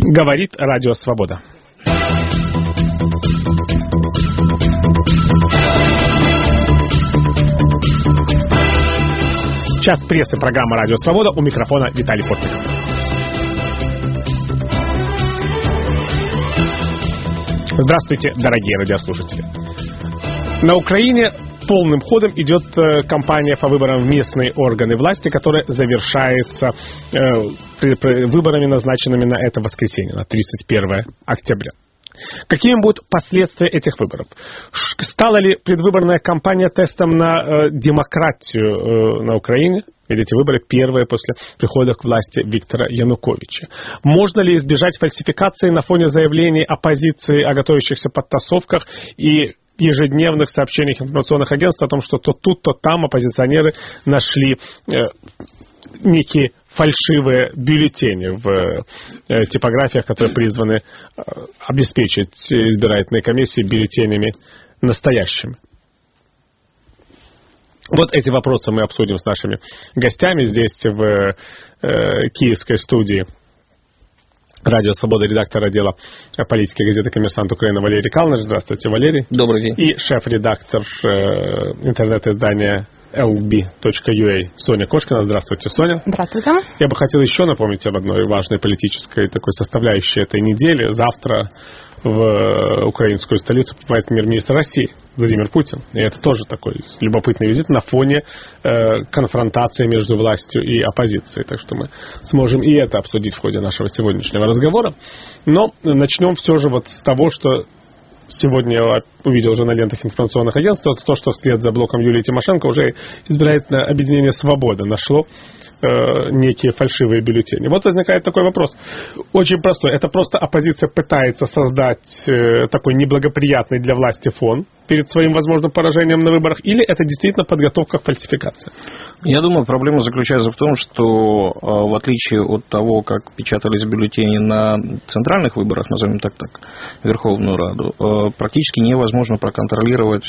Говорит Радио Свобода. Час прессы, программа «Радио Свобода», у микрофона Виталий Портников. Здравствуйте, дорогие радиослушатели. На Украине полным ходом идет кампания по выборам в местные органы власти, которая завершается выборами, назначенными на это воскресенье, на 31 октября. Какими будут последствия этих выборов? Стала ли предвыборная кампания тестом на демократию на Украине? Ведь эти выборы первые после прихода к власти Виктора Януковича. Можно ли избежать фальсификации на фоне заявлений оппозиции о готовящихся подтасовках и ежедневных сообщениях информационных агентств о том, что то тут, то там оппозиционеры нашли некие фальшивые бюллетени в типографиях, которые призваны обеспечить избирательные комиссии бюллетенями настоящими? Вот эти вопросы мы обсудим с нашими гостями здесь в киевской студии Радио Свобода, редактор отдела политики газеты «Коммерсант Украины» Валерий Калныш. Здравствуйте, Валерий. Добрый день. И шеф-редактор интернет-издания lb.ua Соня Кошкина. Здравствуйте, Соня. Здравствуйте. Я бы хотел еще напомнить об одной важной политической такой составляющей этой недели. Завтра в украинскую столицу прибывает премьер-министр России Владимир Путин. И это тоже такой любопытный визит на фоне конфронтации между властью и оппозицией. Так что мы сможем и это обсудить в ходе нашего сегодняшнего разговора. Но начнем все же вот с того, что сегодня я увидел уже на лентах информационных агентств, то, что вслед за блоком Юлии Тимошенко уже избирательное объединение «Свобода» нашло некие фальшивые бюллетени. Вот возникает такой вопрос. Очень простой. Это просто оппозиция пытается создать такой неблагоприятный для власти фон перед своим возможным поражением на выборах, или это действительно подготовка к фальсификации? Я думаю, проблема заключается в том, что в отличие от того, как печатались бюллетени на центральных выборах, назовем так, Верховную Раду, практически невозможно проконтролировать,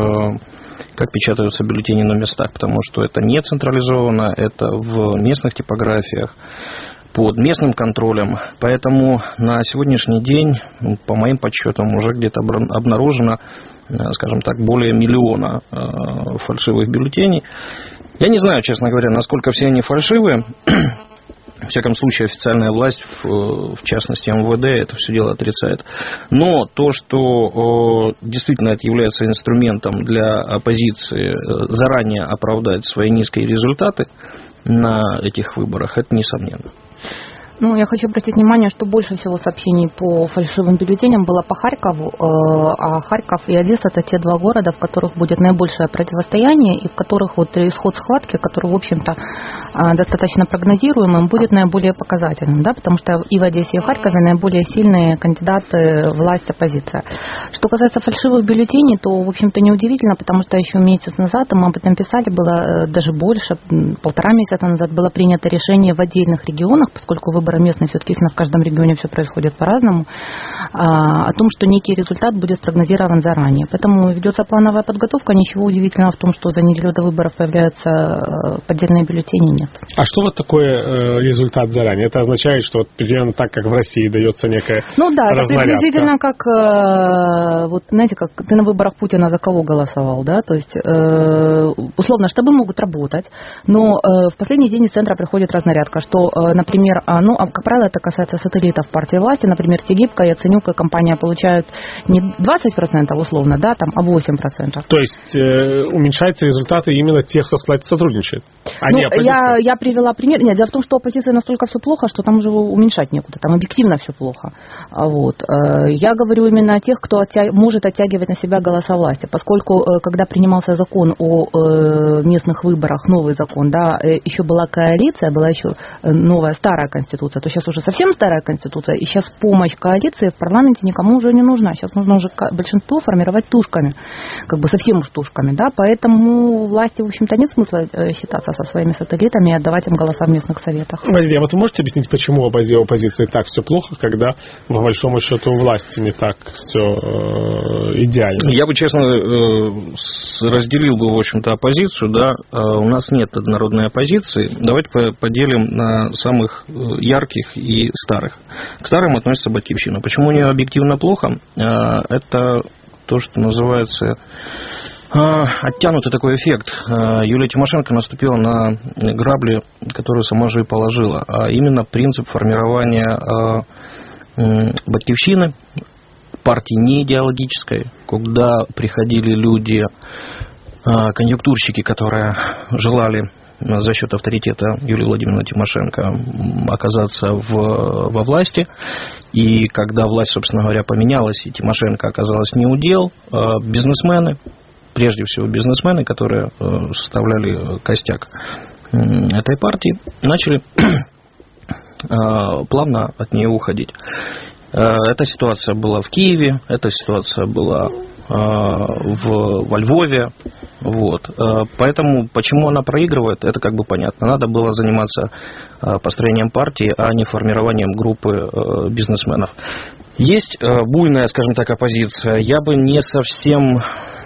как печатаются бюллетени на местах, потому что это не централизовано, это в местных типографиях, под местным контролем. Поэтому на сегодняшний день, по моим подсчетам, уже где-то обнаружено, скажем так, более 1 миллиона фальшивых бюллетеней. Я не знаю, честно говоря, насколько все они фальшивые. Во всяком случае, официальная власть, в частности МВД, это все дело отрицает. Но то, что действительно это является инструментом для оппозиции заранее оправдать свои низкие результаты на этих выборах, это несомненно. Ну, я хочу обратить внимание, что больше всего сообщений по фальшивым бюллетеням было по Харькову, а Харьков и Одесса – это те два города, в которых будет наибольшее противостояние и в которых вот исход схватки, который, в общем-то, достаточно прогнозируемым, будет наиболее показательным, да, потому что и в Одессе, и в Харькове наиболее сильные кандидаты власть-оппозиция. Что касается фальшивых бюллетеней, то, в общем-то, неудивительно, потому что еще месяц назад, мы об этом писали, было даже больше, 1,5 месяца назад было принято решение в отдельных регионах, поскольку выборы местные, все-таки в каждом регионе все происходит по-разному, о том, что некий результат будет спрогнозирован заранее. Поэтому ведется плановая подготовка. Ничего удивительного в том, что за неделю до выборов появляются поддельные бюллетени, нет. А что вот такое результат заранее? Это означает, что вот примерно так, как в России дается некая разнарядка? Это приблизительно как, вот знаете, как ты на выборах Путина за кого голосовал, да? То есть, условно, штабы могут работать, но в последний день из центра приходит разнарядка, что, например, как правило, это касается сателлитов партии власти. Например, Тегибко, Яценюк и компания получают не 20% условно, да, там, а 8%. То есть уменьшаются результаты именно тех, кто с властью сотрудничает? Я привела пример. Нет, дело в том, что оппозиция настолько все плохо, что там уже уменьшать некуда. Там объективно все плохо. Вот. Я говорю именно о тех, кто может оттягивать на себя голоса власти. Поскольку, когда принимался закон о местных выборах, новый закон, да, еще была коалиция, была еще новая старая конституция, то сейчас уже совсем старая конституция, и сейчас помощь коалиции в парламенте никому уже не нужна. Сейчас нужно уже большинство формировать тушками, как бы совсем уж тушками, да, поэтому власти, в общем-то, нет смысла считаться со своими сателлитами и отдавать им голоса в местных советах. Валерий, а вот вы можете объяснить, почему у оппозиции так все плохо, когда, по большому счету, у власти не так все идеально? Я бы, честно, разделил бы, в общем-то, оппозицию, да, у нас нет однородной оппозиции. Давайте поделим на самых ярких и старых. К старым относится «Батькивщина». Почему у нее объективно плохо? Это то, что называется оттянутый такой эффект. Юлия Тимошенко наступила на грабли, которые сама же и положила. А именно принцип формирования «Батькивщины», партии не идеологической, когда приходили люди, конъюнктурщики, которые желали за счет авторитета Юлии Владимировны Тимошенко оказаться во власти. И когда власть, собственно говоря, поменялась, и Тимошенко оказалась не удел, бизнесмены, прежде всего бизнесмены, которые составляли костяк этой партии, начали плавно от нее уходить. Эта ситуация была в Киеве, эта ситуация была во Львове. Вот. Поэтому, почему она проигрывает, это как бы понятно. Надо было заниматься построением партии, а не формированием группы бизнесменов. Есть буйная, скажем так, оппозиция. Я бы не совсем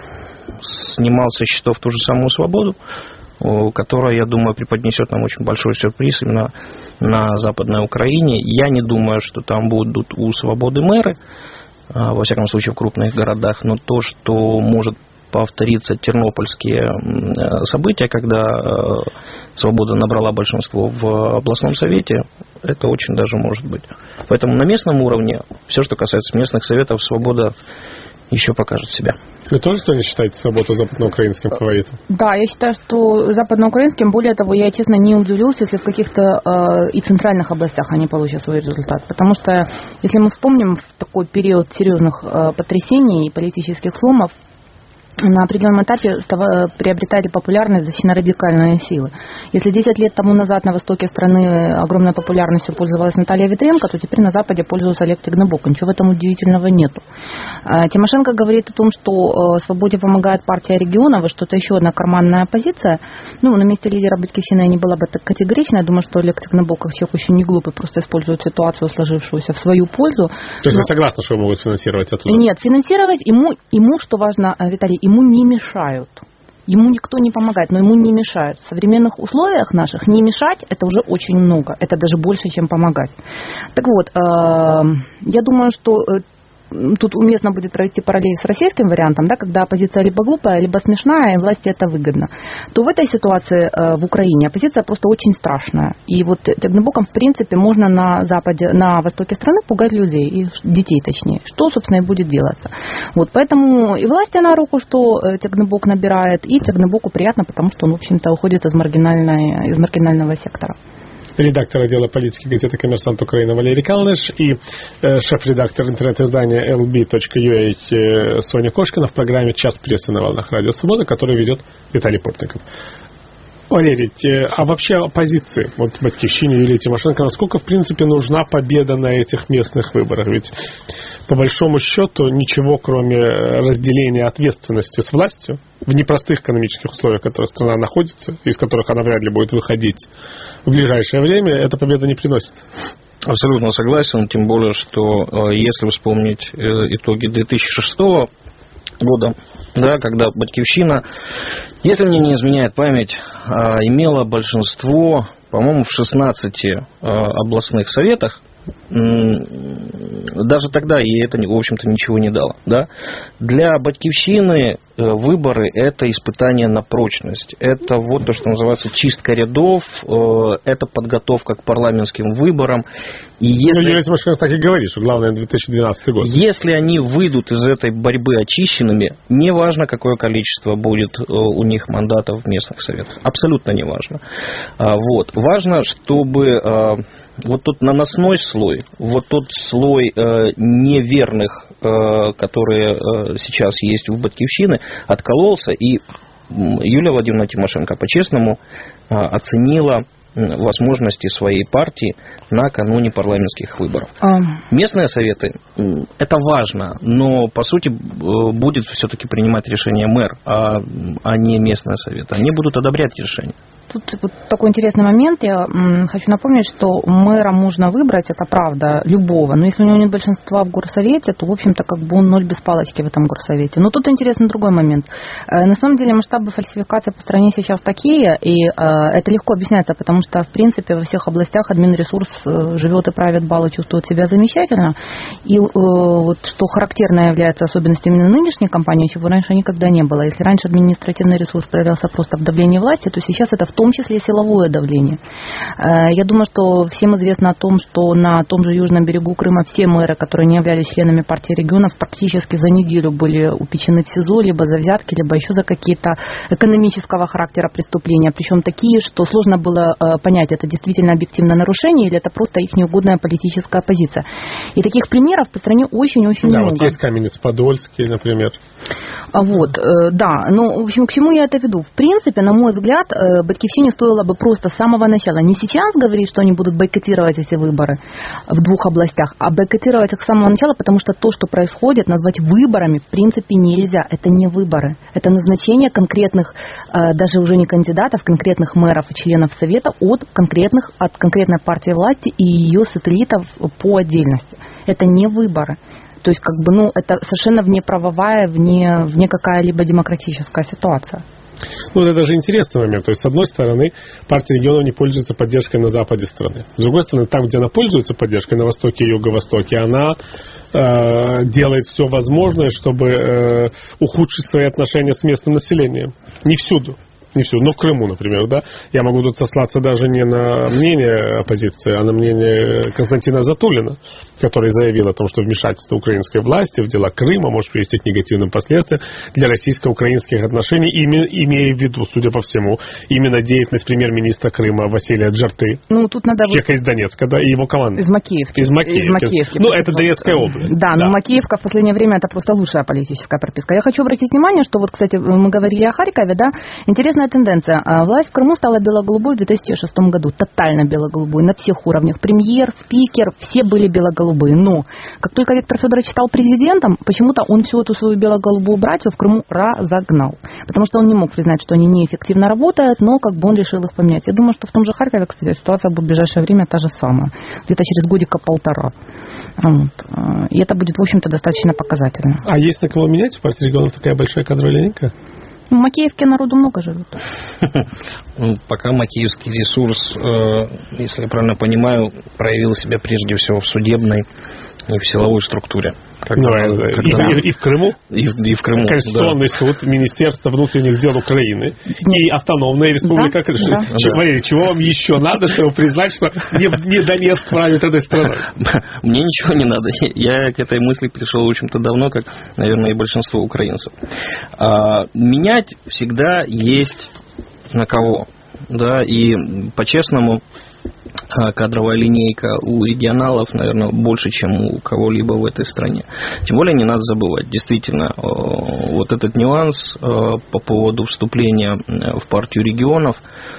снимал со счетов ту же самую «Свободу», которая, я думаю, преподнесет нам очень большой сюрприз именно на Западной Украине. Я не думаю, что там будут у «Свободы» мэры, во всяком случае в крупных городах, но то, что может повториться тернопольские события, когда «Свобода» набрала большинство в областном совете, это очень даже может быть. Поэтому на местном уровне, все, что касается местных советов, «Свобода» еще покажет себя. Вы тоже сегодня считаете «Свободу» западноукраинским фаворитом? Да, я считаю, что западноукраинским, более того, я, честно, не удивлюсь, если в каких-то и центральных областях они получат свой результат. Потому что, если мы вспомним в такой период серьезных потрясений и политических сломов, на определенном этапе приобретали популярность достаточно радикальные силы. Если 10 лет тому назад на востоке страны огромной популярностью пользовалась Наталья Ветренко, то теперь на Западе пользуется Олег Тягнебок. Ничего в этом удивительного нету. Тимошенко говорит о том, что «Свободе» помогает партия регионов, и что это еще одна карманная оппозиция. Ну, на месте лидера «Батькивщины» я не была бы так категорична. Я думаю, что Олег Тягнебок, как человек очень не глупый, просто использует ситуацию, сложившуюся в свою пользу. То есть вы согласны, что его могут финансировать оттуда? Нет, финансировать ему, что важно, Виталий, ему не мешают. Ему никто не помогает, но ему не мешают. В современных условиях наших не мешать — это уже очень много. Это даже больше, чем помогать. Так вот, я думаю, что тут уместно будет провести параллель с российским вариантом, да, когда оппозиция либо глупая, либо смешная, и власти это выгодно. То в этой ситуации в Украине оппозиция просто очень страшная. И вот Тягнебоком, в принципе, можно на Западе, на востоке страны пугать людей, и детей точнее, что, собственно, и будет делаться. Вот, поэтому и власти на руку, что Тягнебок набирает, и Тягнебоку приятно, потому что он, в общем-то, уходит из маргинального сектора. Редактор отдела политики газеты «Коммерсант Украины» Валерий Калныш и шеф-редактор интернет-издания lb.ua Соня Кошкина в программе «Час прессы» на волнах Радио Свобода, которую ведет Виталий Портников. Валерий, а вообще оппозиции, вот «Батькивщине» Юлии Тимошенко, насколько, в принципе, нужна победа на этих местных выборах? Ведь, по большому счету, ничего, кроме разделения ответственности с властью в непростых экономических условиях, в которых страна находится, из которых она вряд ли будет выходить в ближайшее время, эта победа не приносит. Абсолютно согласен, тем более, что если вспомнить итоги 2006 года, да, когда «Батькивщина», если мне не изменяет память, имела большинство, по-моему, в 16 областных советах, даже тогда ей это, в общем-то, ничего не дало. Да? Для «Батькивщины» выборы – это испытание на прочность. Это вот то, что называется чистка рядов, это подготовка к парламентским выборам. И если... Юлия Тимошенко так и говорит, что главное 2012 год. Если они выйдут из этой борьбы очищенными, неважно, какое количество будет у них мандатов в местных советах. Абсолютно неважно. Вот. Важно, чтобы... вот тот наносной слой, вот тот слой неверных, которые сейчас есть у «Батькивщины», откололся, и Юлия Владимировна Тимошенко по-честному оценила возможности своей партии накануне парламентских выборов. Местные советы – это важно, но, по сути, будет все-таки принимать решение мэр, а не местные советы. Они будут одобрять решение. Тут вот такой интересный момент. Я хочу напомнить, что мэра можно выбрать, это правда, любого. Но если у него нет большинства в горсовете, то, в общем-то, как бы он ноль без палочки в этом горсовете. Но тут интересный другой момент. На самом деле масштабы фальсификации по стране сейчас такие, и это легко объясняется, потому что, в принципе, во всех областях админресурс живет и правит бал и чувствует себя замечательно. И вот что характерно является особенностью именно нынешней кампании, чего раньше никогда не было. Если раньше административный ресурс проявлялся просто в давлении власти, то сейчас это в том числе силовое давление. Я думаю, что всем известно о том, что на том же южном берегу Крыма все мэры, которые не являлись членами партии регионов, практически за неделю были упечены в СИЗО, либо за взятки, либо еще за какие-то экономического характера преступления. Причем такие, что сложно было понять, это действительно объективное нарушение или это просто их неугодная политическая позиция. И таких примеров по стране очень-очень много. Да, вот есть Каменец-Подольский, например. Вот, да. Ну, в общем, к чему я это веду? В принципе, на мой взгляд, Батькивщине стоило бы просто с самого начала, не сейчас говорить, что они будут бойкотировать эти выборы в двух областях, а бойкотировать их с самого начала, потому что то, что происходит, назвать выборами в принципе нельзя. Это не выборы. Это назначение конкретных, даже уже не кандидатов, конкретных мэров и членов Совета от конкретной партии власти и ее сателлитов по отдельности. Это не выборы. То есть, как бы, это совершенно внеправовая, вне какая-либо демократическая ситуация. Ну, это даже интересный момент. То есть, с одной стороны, партия регионов не пользуется поддержкой на западе страны. С другой стороны, там, где она пользуется поддержкой, на востоке и юго-востоке, она делает все возможное, чтобы ухудшить свои отношения с местным населением. Не всюду. Не все, но в Крыму, например, да, я могу тут сослаться даже не на мнение оппозиции, а на мнение Константина Затулина, который заявил о том, что вмешательство украинской власти в дела Крыма может привести к негативным последствиям для российско-украинских отношений, имея в виду, судя по всему, именно деятельность премьер-министра Крыма Василия Джарты, тут надо человека из Донецка, да, и его команды. Из Макеевки. Из Макеевки. Ну, это Донецкая область. Да, но Макеевка в последнее время это просто лучшая политическая прописка. Я хочу обратить внимание, что вот, кстати, мы говорили о Харькове, да, интересная тенденция. Власть в Крыму стала бело-голубой в 2006 году. Тотально бело-голубой. На всех уровнях. Премьер, спикер, все были бело-голубые. Но как только Виктор Федорович стал президентом, почему-то он всю эту свою бело-голубую братью в Крыму разогнал. Потому что он не мог признать, что они неэффективно работают, но как бы он решил их поменять. Я думаю, что в том же Харькове, кстати, ситуация будет в ближайшее время та же самая. Где-то через годика-полтора. Вот. И это будет, в общем-то, достаточно показательно. А есть на кого менять? В партии регионов такая большая кадровая линейка? В Макеевке народу много живет. Пока макеевский ресурс, если я правильно понимаю, проявил себя прежде всего в судебной и в силовой структуре. И в Крыму? И в Крыму. Конституционный суд, Министерство внутренних дел Украины и автономная республика Крым. Валерий, чего вам еще надо, чтобы признать, что не Донецк правит этой страной? Мне ничего не надо. Я к этой мысли пришел, в общем-то, давно, как, наверное, и большинство украинцев. Менять всегда есть на кого. Да, и по-честному, кадровая линейка у регионалов, наверное, больше, чем у кого-либо в этой стране. Тем более не надо забывать, действительно, вот этот нюанс по поводу вступления в партию регионов,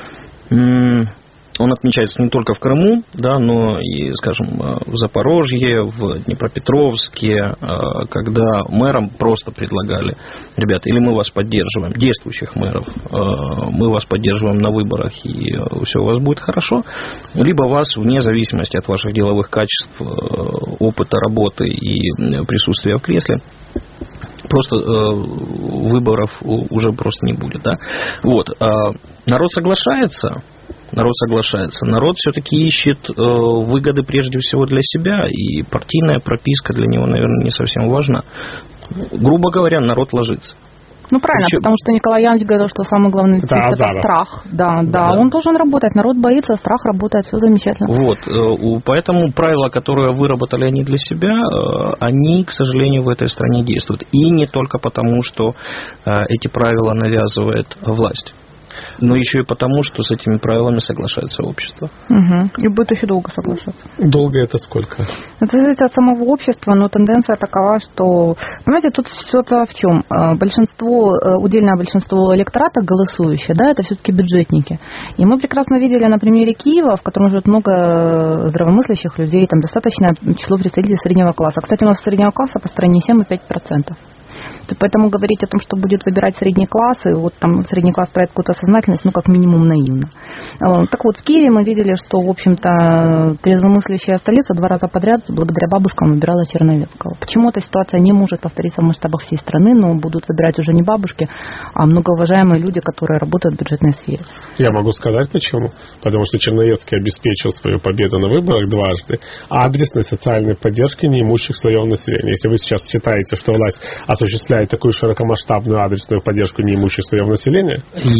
он отмечается не только в Крыму, да, но и, скажем, в Запорожье, в Днепропетровске, когда мэрам просто предлагали: ребята, или мы вас поддерживаем, действующих мэров, мы вас поддерживаем на выборах, и все у вас будет хорошо, либо вас, вне зависимости от ваших деловых качеств, опыта работы и присутствия в кресле, просто выборов уже просто не будет. Да? Вот. Народ соглашается. Народ все-таки ищет выгоды прежде всего для себя, и партийная прописка для него, наверное, не совсем важна. Грубо говоря, народ ложится. Ну, правильно, потому что Николай Янович говорил, что самый главный это страх. Да, он должен работать. Народ боится, страх работает, все замечательно. Вот, поэтому правила, которые выработали они для себя, они, к сожалению, в этой стране действуют. И не только потому, что эти правила навязывает власть, но еще и потому, что с этими правилами соглашается общество. И будет еще долго соглашаться. Долго это сколько? Это зависит от самого общества, но тенденция такова, что, понимаете, тут ситуация в чем? Удельное большинство электората голосующее, да, это все-таки бюджетники. И мы прекрасно видели на примере Киева, в котором живет много здравомыслящих людей, там достаточное число представителей среднего класса. Кстати, у нас среднего класса по стране 7,5%. Поэтому говорить о том, что будет выбирать средний класс, и вот там средний класс проявит какую-то сознательность, ну, как минимум, наивно. Так вот, в Киеве мы видели, что, в общем-то, трезвомыслящая столица 2 раза подряд благодаря бабушкам выбирала Черновецкого. Почему эта ситуация не может повториться в масштабах всей страны, но будут выбирать уже не бабушки, а многоуважаемые люди, которые работают в бюджетной сфере? Я могу сказать почему. Потому что Черновецкий обеспечил свою победу на выборах дважды адресной социальной поддержки неимущих слоев населения. Если вы сейчас считаете, что власть осуществляет такую широкомасштабную адресную поддержку неимущих слоев населения,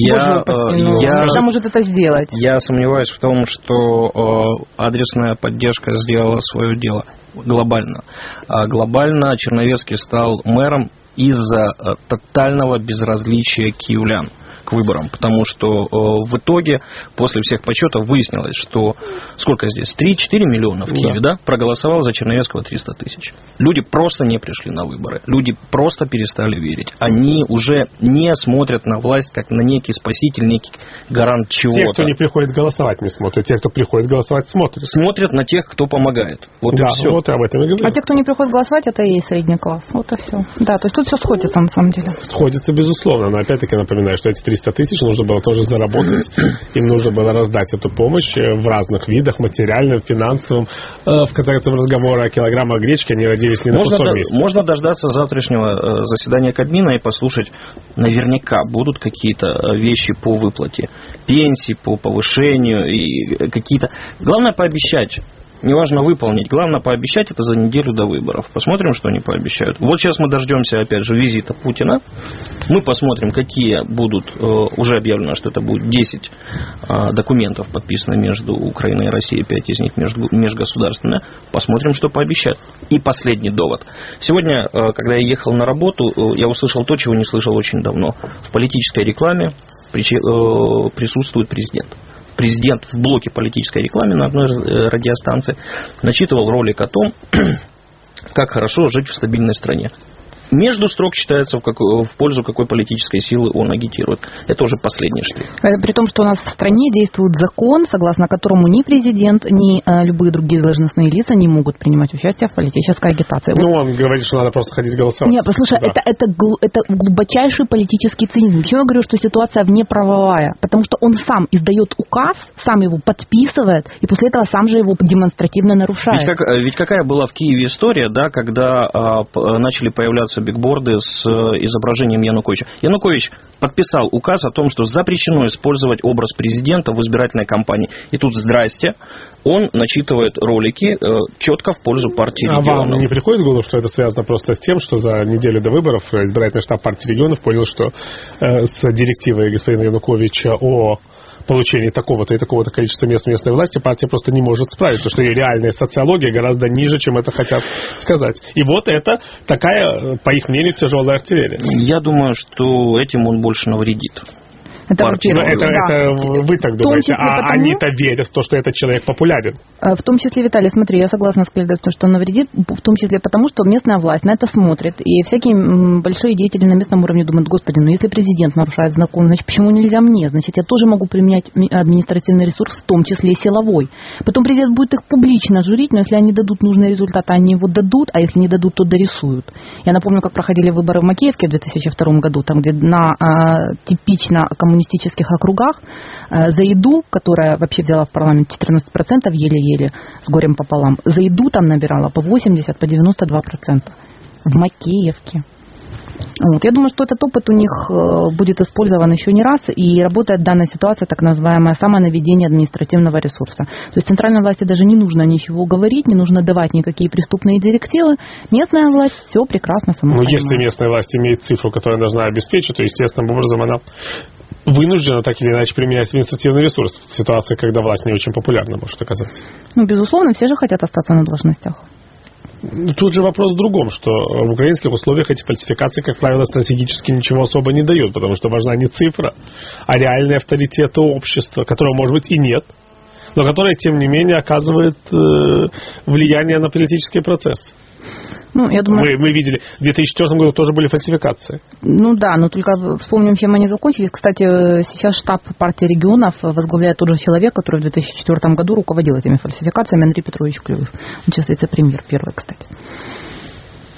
когда может это сделать? Я сомневаюсь в том, что адресная поддержка сделала свое дело глобально. Глобально Черновецкий стал мэром из-за тотального безразличия киевлян к выборам, потому что в итоге после всех подсчетов выяснилось, что сколько здесь? 3-4 миллиона в Киеве, да? Проголосовало за Черновецкого 300 тысяч. Люди просто не пришли на выборы. Люди просто перестали верить. Они уже не смотрят на власть как на некий спаситель, некий гарант чего-то. Те, кто не приходит голосовать, не смотрят. Те, кто приходит голосовать, смотрят. Смотрят на тех, кто помогает. Вот да, и все. Вот об этом и говорю. А те, кто не приходит голосовать, это и есть средний класс. Вот и все. Да, то есть тут все сходится на самом деле. Сходится, безусловно. Но опять-таки напоминаю, что эти 300 тысяч нужно было тоже заработать. Им нужно было раздать эту помощь в разных видах, материальном, финансовом. В конце концов, разговоры о килограммах гречки, они родились не на пустом месте. Можно дождаться завтрашнего заседания Кабмина и послушать, наверняка будут какие-то вещи по выплате пенсий, по повышению и какие-то... Главное пообещать. Неважно выполнить. Главное пообещать это за неделю до выборов. Посмотрим, что они пообещают. Вот сейчас мы дождемся, опять же, визита Путина. Мы посмотрим, какие будут, уже объявлено, что это будет 10 документов подписано между Украиной и Россией, 5 из них межгосударственные. Посмотрим, что пообещают. И последний довод. Сегодня, когда я ехал на работу, я услышал то, чего не слышал очень давно. В политической рекламе присутствует президент. Президент в блоке политической рекламы на одной радиостанции начитывал ролик о том, как хорошо жить в стабильной стране. Между строк читается, в пользу какой политической силы он агитирует. Это уже последний штрих. При том, что у нас в стране действует закон, согласно которому ни президент, ни любые другие должностные лица не могут принимать участие в политической агитации. Ну, он говорит, что надо просто ходить голосовать. Нет, послушай, да. это глубочайший политический цинизм. Почему я говорю, что ситуация внеправовая? Потому что он сам издает указ, сам его подписывает, и после этого сам же его демонстративно нарушает. Ведь какая была в Киеве история, да, когда начали появляться бигборды с изображением Януковича. Янукович подписал указ о том, что запрещено использовать образ президента в избирательной кампании. И тут, здрасте, он начитывает ролики четко в пользу партии регионов. А вам не приходит в голову, что это связано просто с тем, что за неделю до выборов избирательный штаб партии регионов понял, что с директивой господина Януковича о получении такого-то и такого-то количества мест местной власти партия просто не может справиться, что ее реальная социология гораздо ниже, чем это хотят сказать. И вот это такая, по их мнению, тяжелая артиллерия. Я думаю, что этим он больше навредит. Это вы так думаете, а они-то верят в то, что этот человек популярен. В том числе, Виталий, смотри, я согласна с коллегой, что он навредит, в том числе потому, что местная власть на это смотрит, и всякие большие деятели на местном уровне думают, господи, ну если президент нарушает закон, значит, почему нельзя мне? Значит, я тоже могу применять административный ресурс, в том числе и силовой. Потом президент будет их публично журить, но если они дадут нужные результаты, они его дадут, а если не дадут, то дорисуют. Я напомню, как проходили выборы в Макеевке в 2002 году, там, где на типично коммунистических округах за еду, которая вообще взяла в парламент 14%, еле-еле, с горем пополам, за еду там набирала по 80%, по 92%. В Макеевке. Вот. Я думаю, что этот опыт у них будет использован еще не раз, и работает данная ситуация, так называемое самонаведение административного ресурса. То есть центральной власти даже не нужно ничего говорить, не нужно давать никакие преступные директивы. Местная власть все прекрасно сама понимает. Если местная власть имеет цифру, которую должна обеспечить, то естественным образом она вынуждена так или иначе применять административный ресурс в ситуации, когда власть не очень популярна, может оказаться. Ну, безусловно, все же хотят остаться на должностях. Тут же вопрос в другом, что в украинских условиях эти фальсификации, как правило, стратегически ничего особо не дают, потому что важна не цифра, а реальный авторитет общества, которого, может быть, и нет, но которое, тем не менее, оказывает влияние на политический процесс. Ну, я думаю... Мы видели, в 2004 году тоже были фальсификации. Ну да, но только вспомним, чем они закончились. Кстати, сейчас штаб партии регионов возглавляет тот же человек, который в 2004 году руководил этими фальсификациями, Андрей Петрович Клюев. Он сейчас вице-премьер первый, кстати.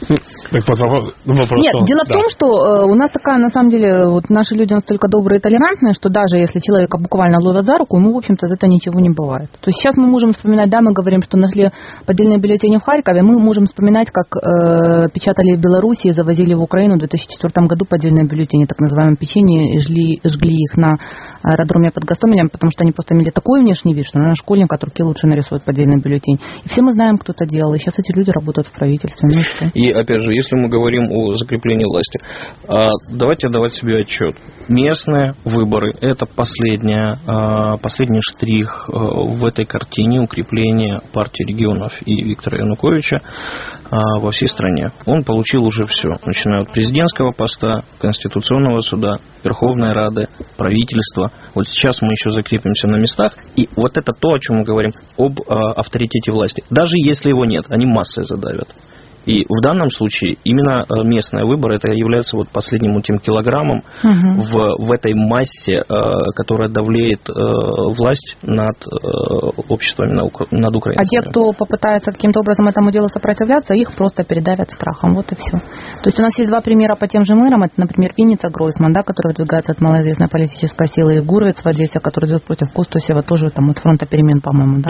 Так вот, вопрос. Нет, дело в том, что у нас такая, на самом деле, вот наши люди настолько добрые и толерантные, что даже если человека буквально ловят за руку, ему, в общем-то, за это ничего не бывает. То есть сейчас мы можем вспоминать, да, мы говорим, что нашли поддельные бюллетени в Харькове, мы можем вспоминать, как печатали в Беларуси и завозили в Украину в 2004 году поддельные бюллетени, так называемые печенье, и жгли их на аэродроме под Гостомелем, потому что они просто имели такой внешний вид, что, наверное, школьник от руки лучше нарисует поддельный бюллетень. И все мы знаем, кто это делал, и сейчас эти люди работают в правительстве. И, опять же, если мы говорим о закреплении власти, давайте отдавать себе отчет. Местные выборы – это последний штрих в этой картине укрепления партии регионов и Виктора Януковича во всей стране. Он получил уже все, начиная от президентского поста, Конституционного суда, Верховной Рады, правительства. Вот сейчас мы еще закрепимся на местах, и вот это то, о чем мы говорим, об авторитете власти. Даже если его нет, они массой задавят. И в данном случае именно местные выборы это является вот последним тем килограммом в этой массе, которая давлеет власть над обществами, над украинцами. А те, кто попытается каким-то образом этому делу сопротивляться, их просто передавят страхом. Вот и все. То есть у нас есть два примера по тем же мэрам. Это, например, Винница Гройсман, да, который выдвигается от малоизвестной политической силы, и Гуровец в Одессе, который идет против Костусева, тоже там от фронта перемен, по-моему.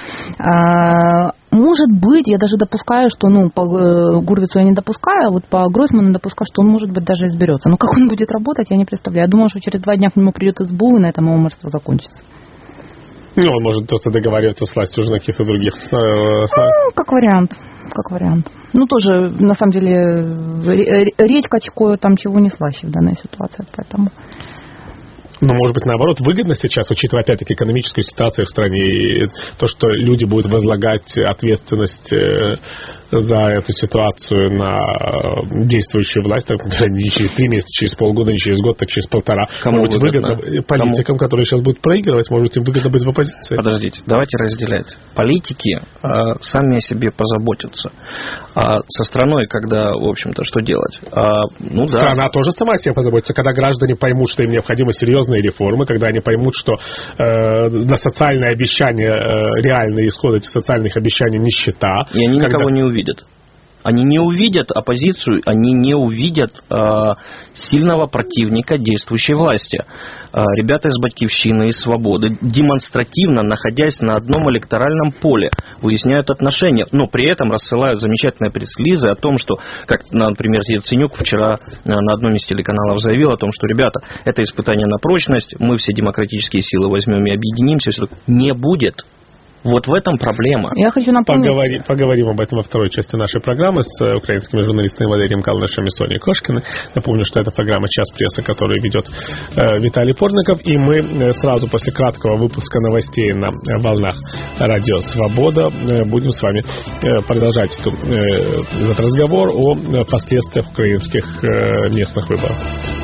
Да? Может быть, я даже допускаю, что, по Гурвицу я не допускаю, а вот по Гройсману допускаю, что он, может быть, даже изберется. Но как он будет работать, я не представляю. Я думаю, что через 2 дня к нему придет СБУ, и на этом его мэрство закончится. Он может просто договариваться с властью уже на каких-то других как вариант. Тоже, на самом деле, редька чекою там чего не слаще в данной ситуации, поэтому... Но, может быть, наоборот, выгодно сейчас, учитывая, опять-таки, экономическую ситуацию в стране, и то, что люди будут возлагать ответственность за эту ситуацию на действующую власть, не через 3 месяца, через полгода, не через год, так через 1,5. Кому может быть, выгодно политикам, которые сейчас будут проигрывать, может быть, им выгодно быть в оппозиции. Подождите, давайте разделять. Политики сами о себе позаботятся. А со страной, когда, в общем-то, что делать? Страна тоже сама о себе позаботится, когда граждане поймут, что им необходимы серьезные реформы, когда они поймут, что на социальные обещания реальный исход этих социальных обещаний нищета. И они никого не увидят. Они не увидят оппозицию, они не увидят сильного противника действующей власти. Ребята из «Батькивщины», из «Свободы» демонстративно, находясь на одном электоральном поле, выясняют отношения, но при этом рассылают замечательные пресс-релизы о том, что, как, например, Яценюк вчера на одном из телеканалов заявил о том, что, ребята, это испытание на прочность, мы все демократические силы возьмем и объединимся. Не будет. Вот в этом проблема. Я хочу напомнить... Поговорим об этом во второй части нашей программы с украинскими журналистами Валерием Калнышем и Соней Кошкиной. Напомню, что это программа «Час прессы», которую ведет Виталий Порников. И мы сразу после краткого выпуска новостей на волнах Радио Свобода будем с вами продолжать этот разговор о последствиях украинских местных выборов.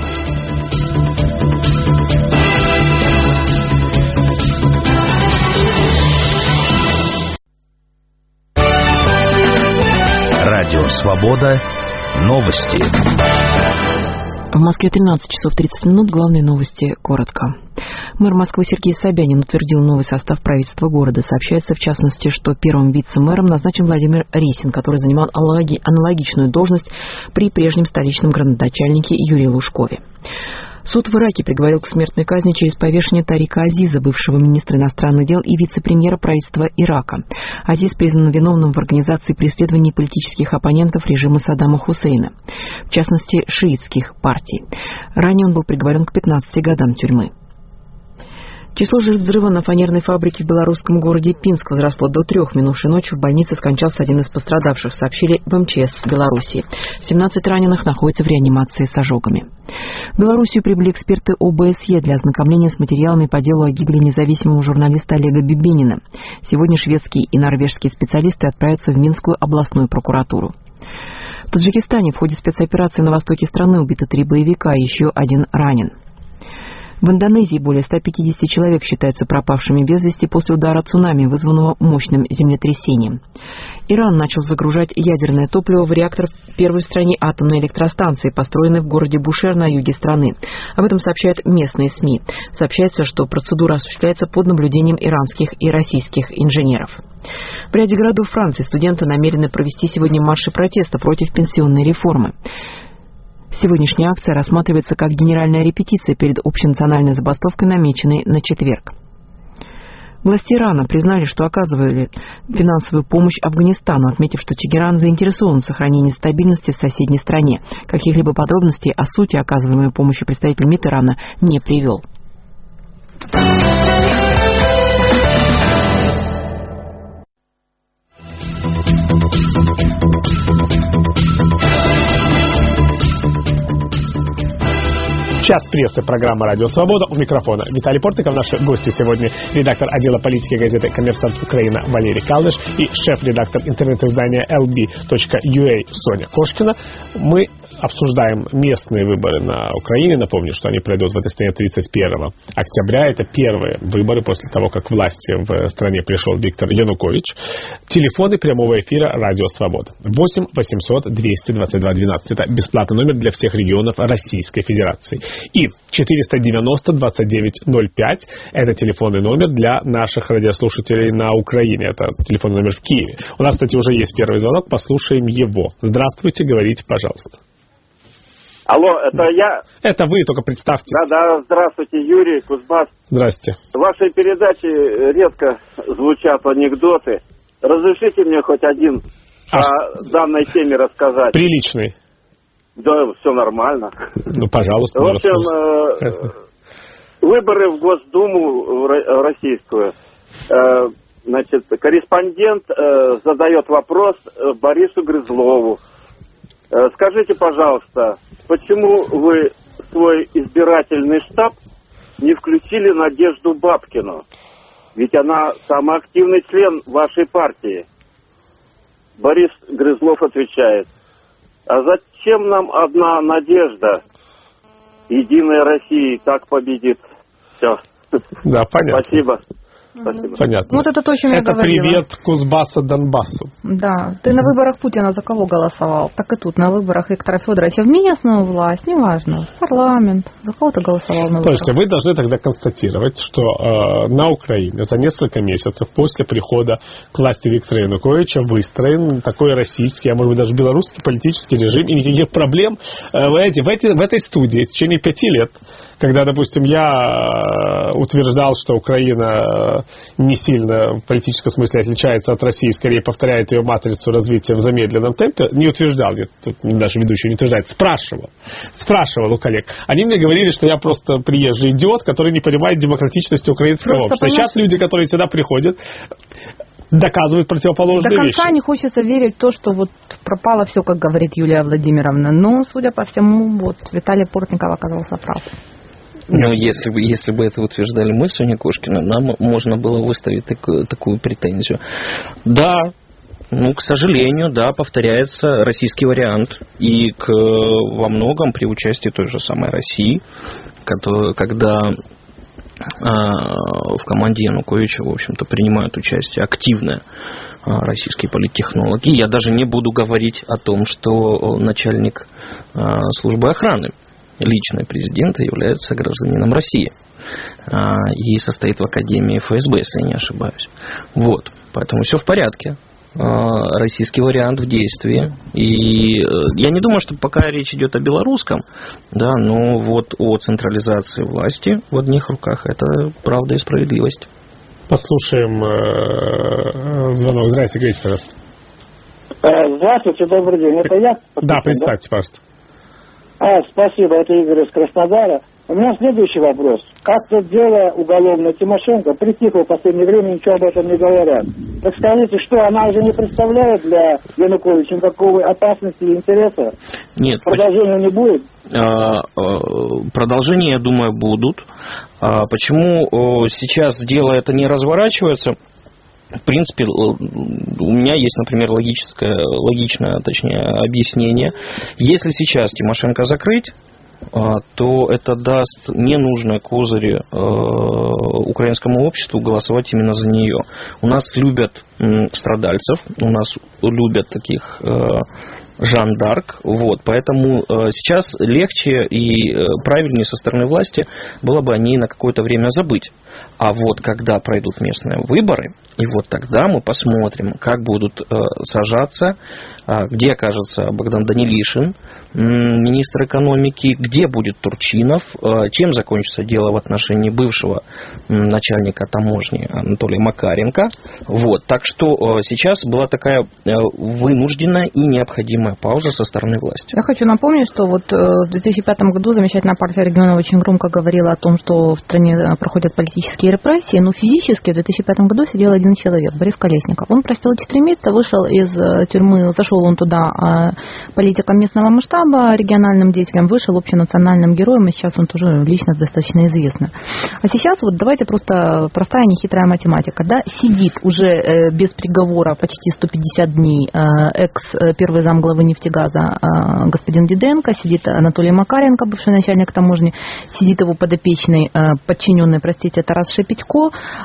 Радио Свобода. Новости. В Москве 13 часов 30 минут. Главные новости коротко. Мэр Москвы Сергей Собянин утвердил новый состав правительства города. Сообщается, в частности, что первым вице-мэром назначен Владимир Рисин, который занимал аналогичную должность при прежнем столичном градоначальнике Юрии Лужкове. Суд в Ираке приговорил к смертной казни через повешение Тарика Азиза, бывшего министра иностранных дел и вице-премьера правительства Ирака. Азиз признан виновным в организации преследований политических оппонентов режима Саддама Хусейна, в частности, шиитских партий. Ранее он был приговорен к 15 годам тюрьмы. Число жертв взрыва на фанерной фабрике в белорусском городе Пинск возросло до 3. Минувшей ночью в больнице скончался один из пострадавших, сообщили в МЧС Беларуси. 17 раненых находятся в реанимации с ожогами. В Белоруссию прибыли эксперты ОБСЕ для ознакомления с материалами по делу о гибели независимого журналиста Олега Бибенина. Сегодня шведские и норвежские специалисты отправятся в Минскую областную прокуратуру. В Таджикистане в ходе спецоперации на востоке страны убито 3 боевика, еще 1 ранен. В Индонезии более 150 человек считаются пропавшими без вести после удара цунами, вызванного мощным землетрясением. Иран начал загружать ядерное топливо в реактор первой в стране атомной электростанции, построенной в городе Бушер на юге страны. Об этом сообщают местные СМИ. Сообщается, что процедура осуществляется под наблюдением иранских и российских инженеров. В ряде городов Франции студенты намерены провести сегодня марши протеста против пенсионной реформы. Сегодняшняя акция рассматривается как генеральная репетиция перед общенациональной забастовкой, намеченной на четверг. Власти Ирана признали, что оказывали финансовую помощь Афганистану, отметив, что Тегеран заинтересован в сохранении стабильности в соседней стране. Каких-либо подробностей о сути оказываемой помощи представитель МИД Ирана не привел. Час прессы, программа «Радио Свобода». У микрофона Виталий Портников. Наши гости сегодня редактор отдела политики газеты «Коммерсант Украина» Валерий Калдыш и шеф-редактор интернет-издания lb.ua Соня Кошкина. Мы обсуждаем местные выборы на Украине. Напомню, что они пройдут в этой стране 31 октября. Это первые выборы после того, как к власти в стране пришел Виктор Янукович. Телефоны прямого эфира «Радио Свобода». 8 800 222 12. Это бесплатный номер для всех регионов Российской Федерации. И 490 29 05. Это телефонный номер для наших радиослушателей на Украине. Это телефонный номер в Киеве. У нас, кстати, уже есть первый звонок. Послушаем его. Здравствуйте, говорите, пожалуйста. Алло, это я? Это вы, только представьтесь. Да, здравствуйте, Юрий Кузбасс. Здрасте. В вашей передаче редко звучат анекдоты. Разрешите мне хоть один о данной теме рассказать? Приличный. Да, все нормально. Ну, пожалуйста. В общем, выборы в Госдуму российскую. Значит, корреспондент задает вопрос Борису Грызлову. Скажите, пожалуйста, почему вы свой избирательный штаб не включили Надежду Бабкину? Ведь она самый активный член вашей партии. Борис Грызлов отвечает: а зачем нам одна надежда? Единая Россия и так победит. Все. Да, понятно. Спасибо. Спасибо. Понятно. Вот это то, о чем я говорила. Привет Кузбасса Донбассу. Да. Ты на выборах Путина за кого голосовал? Так и тут на выборах Виктора Федоровича в местную власть, неважно, в парламент. За кого ты голосовал на выборах? Слушайте, вы должны тогда констатировать, что на Украине за несколько месяцев после прихода к власти Виктора Януковича выстроен такой российский, а может быть даже белорусский политический режим, и никаких проблем в этой студии в течение 5 лет, когда, допустим, я утверждал, что Украина не сильно в политическом смысле отличается от России, скорее повторяет ее матрицу развития в замедленном темпе, не утверждал, тут даже ведущий не утверждает, спрашивал у коллег. Они мне говорили, что я просто приезжий идиот, который не понимает демократичности украинского общества. Сейчас люди, которые сюда приходят, доказывают противоположные вещи. До конца не хочется верить в то, что вот пропало все, как говорит Юлия Владимировна. Но, судя по всему, вот Виталий Портников оказался прав. Но если бы это утверждали мы, Соня Кошкина, нам можно было выставить такую претензию. Да, к сожалению, да, повторяется российский вариант. И во многом при участии той же самой России, когда в команде Януковича, в общем-то, принимают участие активно российские политтехнологи. Я даже не буду говорить о том, что начальник службы охраны личный президента является гражданином России и состоит в Академии ФСБ, если я не ошибаюсь. Вот, поэтому все в порядке. Российский вариант в действии. И я не думаю, что пока речь идет о белорусском, да, но вот о централизации власти в одних руках это правда и справедливость. Послушаем звонок. Здравствуйте, говорите, пожалуйста. Здравствуйте, добрый день. Это я? Да, представьте, пожалуйста. Спасибо, это Игорь из Краснодара. У меня следующий вопрос. Как-то дело уголовное Тимошенко притихло в последнее время, ничего об этом не говорят. Так скажите, что она уже не представляет для Януковича никакой опасности и интереса? Нет. Продолжения не будет? Продолжения, я думаю, будут. Почему сейчас дело это не разворачивается? В принципе, у меня есть, например, логичное объяснение. Если сейчас Тимошенко закрыть, то это даст ненужные козыри украинскому обществу голосовать именно за нее. У нас любят страдальцев, у нас любят таких Жан Дарк. Вот, поэтому сейчас легче и правильнее со стороны власти было бы о ней на какое-то время забыть. А вот когда пройдут местные выборы, и вот тогда мы посмотрим, как будут сажаться, где окажется Богдан Данилишин, министр экономики, где будет Турчинов, чем закончится дело в отношении бывшего начальника таможни Анатолия Макаренко. Вот. Так что сейчас была такая вынужденная и необходимая пауза со стороны власти. Я хочу напомнить, что вот в 2005 году замечательная партия регионов очень громко говорила о том, что в стране проходят политические репрессии, но физически в 2005 году сидел один человек, Борис Колесников. Он простил 4 месяца, вышел из тюрьмы, зашел он туда политиком местного масштаба, региональным деятелем, вышел общенациональным героем, и сейчас он тоже личность достаточно известна. А сейчас вот давайте просто простая нехитрая математика. Да? Сидит уже без приговора почти 150 дней экс-первый замглавы нефтегаза господин Диденко, сидит Анатолий Макаренко, бывший начальник таможни, сидит его подопечный, подчиненный, простите, Тарас Шепетько,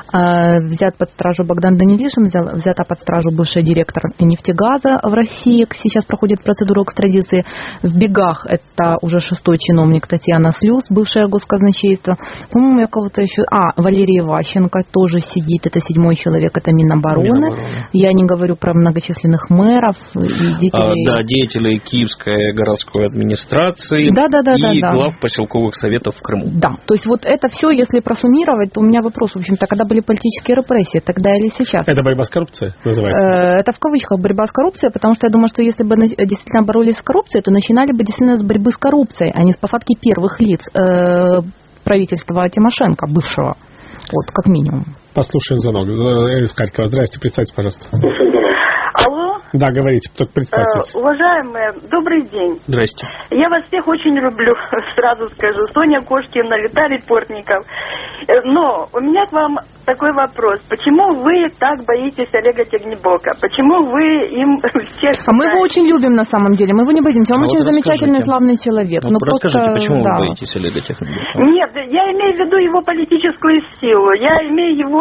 взят под стражу Богдан Данилишин, взята под стражу бывший директор нефтегаза в России, сейчас проходит процедуру экстрадиции. В бегах это уже 6-й чиновник Татьяна Слюс, бывшее госказначейство. По-моему, я кого-то еще... Валерий Иващенко тоже сидит, это 7-й человек, это Минобороны. Я не говорю про многочисленных мэров и деятелей... деятелей Киевской городской администрации и глав поселковых советов в Крыму. Да, то есть вот это все, если просуммировать, то у меня вопрос, в общем-то, когда были политические репрессии, тогда или сейчас? Это борьба с коррупцией называется? Это в кавычках борьба с коррупцией, потому что я думаю, что если бы действительно боролись с коррупцией, то начинали бы действительно с борьбы с коррупцией, а не с посадки первых лиц правительства Тимошенко, бывшего. Вот, как минимум. Послушаем звонок. Из Харькова. Здрасте, представьте, пожалуйста. Алло? Да, говорите, только представьтесь. Уважаемые, добрый день. Здрасте. Я вас всех очень люблю, сразу скажу. Соня Кошкина, Виталий Портников. Но у меня к вам такой вопрос. Почему вы так боитесь Олега Тягнебока? Почему вы им всех... Мы его очень любим на самом деле. Мы его не боимся. Он очень замечательный, славный человек. Вот расскажите, почему вы боитесь Олега Тягнебока? Нет, я имею в виду его политическую силу. Я имею его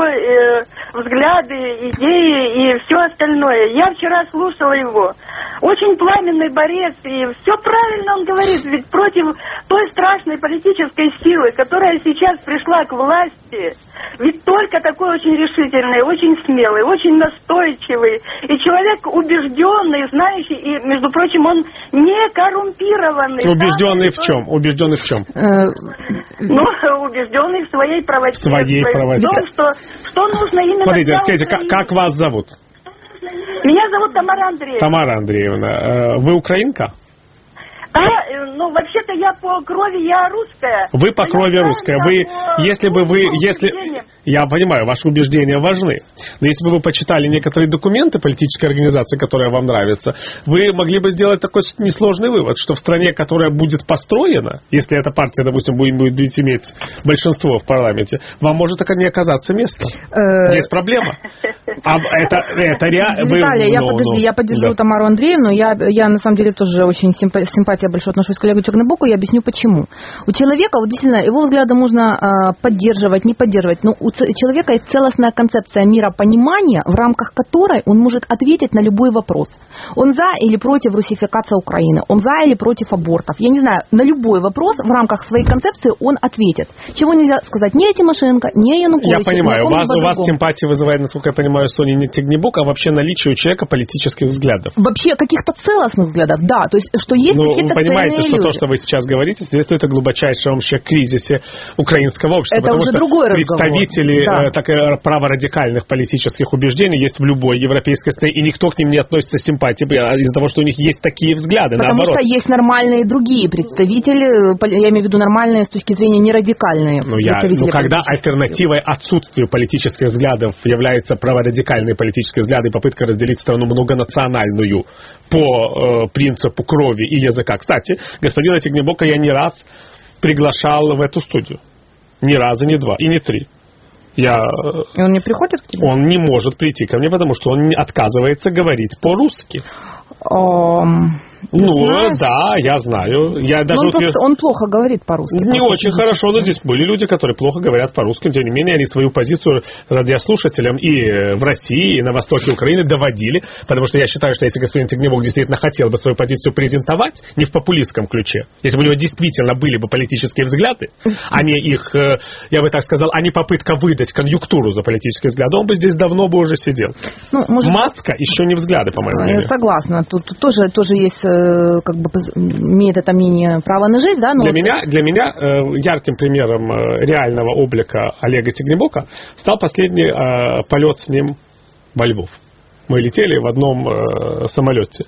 взгляды, идеи и все остальное. Я вчера слушала его. Очень пламенный борец, и все правильно он говорит, ведь против той страшной политической силы, которая сейчас пришла к власти, ведь только такой очень решительный, очень смелый, очень настойчивый, и человек убежденный, знающий, и, между прочим, он не коррумпированный. Убежденный в чем? Убежденный в чем? Убежденный в своей правоте. В том, что нужно именно... Смотрите, скажите, как вас зовут? Меня зовут Тамара Андреевна. Тамара Андреевна, вы украинка? Вообще-то я по крови, я русская. Вы по крови русская. Я понимаю, ваши убеждения важны. Но если бы вы почитали некоторые документы политической организации, которая вам нравится, вы могли бы сделать такой несложный вывод, что в стране, которая будет построена, если эта партия, допустим, будет иметь большинство в парламенте, вам может не оказаться места. Есть проблема. Виталий, я поддержу Тамару Андреевну. Я на самом деле тоже очень симпатия большой отношусь к Олегу Тягнебоку. Я объясню почему. У человека, вот действительно, его взгляды можно поддерживать, не поддерживать, но у человека есть целостная концепция миропонимания, в рамках которой он может ответить на любой вопрос. Он за или против русификации Украины, он за или против абортов. Я не знаю, на любой вопрос в рамках своей концепции он ответит. Чего нельзя сказать ни о Тимошенко, ни о Януковиче. Я понимаю, у вас симпатия вызывает, насколько я понимаю, Соня, не Тягнебок, а вообще наличие у человека политических взглядов. Вообще каких-то целостных взглядов, да. То есть, что есть какие-то цельные люди. Вы понимаете, что люди. То, что вы сейчас говорите, следствует о глубочайшем вообще кризисе украинского общества. Это уже другой разговор. Представители праворадикальных политических убеждений есть в любой европейской стране, и никто к ним не относится с симпатией из-за того, что у них есть такие взгляды. Потому что есть нормальные другие представители, я имею в виду нормальные с точки зрения нерадикальные представители. Когда альтернативой отсутствию политических взглядов является праворадикальные политические взгляды и попытка разделить страну многонациональную по принципу крови и языка. Кстати, господина Тягнебока я не раз приглашал в эту студию. Ни раза, ни два и не три. И он не приходит к тебе? Он не может прийти ко мне, потому что он отказывается говорить по-русски. Да, я знаю. Он плохо говорит по-русски. Не очень хорошо, но здесь были люди, которые плохо говорят по-русски. Тем не менее, они свою позицию радиослушателям и в России, и на востоке Украины доводили. Потому что я считаю, что если господин Тягнебок действительно хотел бы свою позицию презентовать, не в популистском ключе, если бы у него действительно были бы политические взгляды, а не их, я бы так сказал, а не попытка выдать конъюнктуру за политические взгляды, он бы здесь давно бы уже сидел. Маска еще не взгляды, по моему мнению. Я согласна. Тут тоже есть, имеет это мнение право на жизнь, да? Для меня ярким примером реального облика Олега Тягнебока стал последний полет с ним во Львов. Мы летели в одном самолете.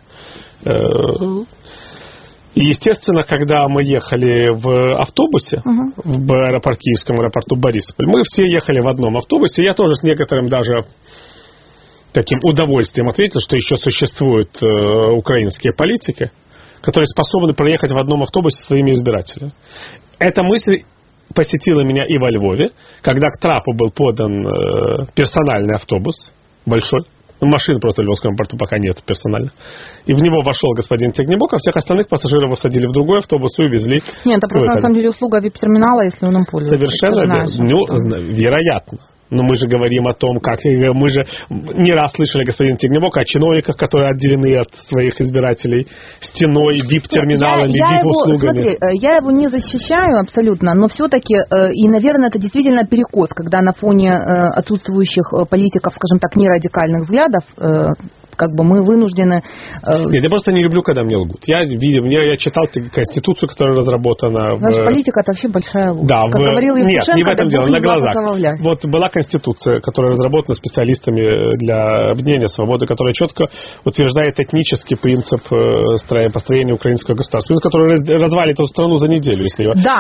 И, естественно, когда мы ехали в автобусе, в киевском аэропорту Борисполь, мы все ехали в одном автобусе. Я тоже с некоторым даже таким удовольствием ответил, что еще существуют украинские политики, которые способны проехать в одном автобусе со своими избирателями. Эта мысль посетила меня и во Львове, когда к трапу был подан персональный автобус большой. Машин просто в Львовском порту пока нет персонально. И в него вошел господин Тягнебок, а всех остальных пассажиров усадили в другой автобус и увезли. Нет, это просто на самом деле услуга вип-терминала, если он им пользуется. Совершенно вероятно. Но мы же говорим о том, как... Мы же не раз слышали господина Тягнебока о чиновниках, которые отделены от своих избирателей стеной, вип-терминалами, вип-услугами. Смотри, я его не защищаю абсолютно, но все-таки, и, наверное, это действительно перекос, когда на фоне отсутствующих политиков, скажем так, нерадикальных взглядов, мы вынуждены... Нет, я просто не люблю, когда мне лгут. Я читал Конституцию, которая разработана... Наша политика — это вообще большая ложь. Да, как говорил Евтушенко, нет, не в этом дело, на глазах. Вот была Конституция, которая разработана специалистами для объединения свободы, которая четко утверждает этнический принцип построения украинского государства, который развалит эту страну за неделю, если его... Да,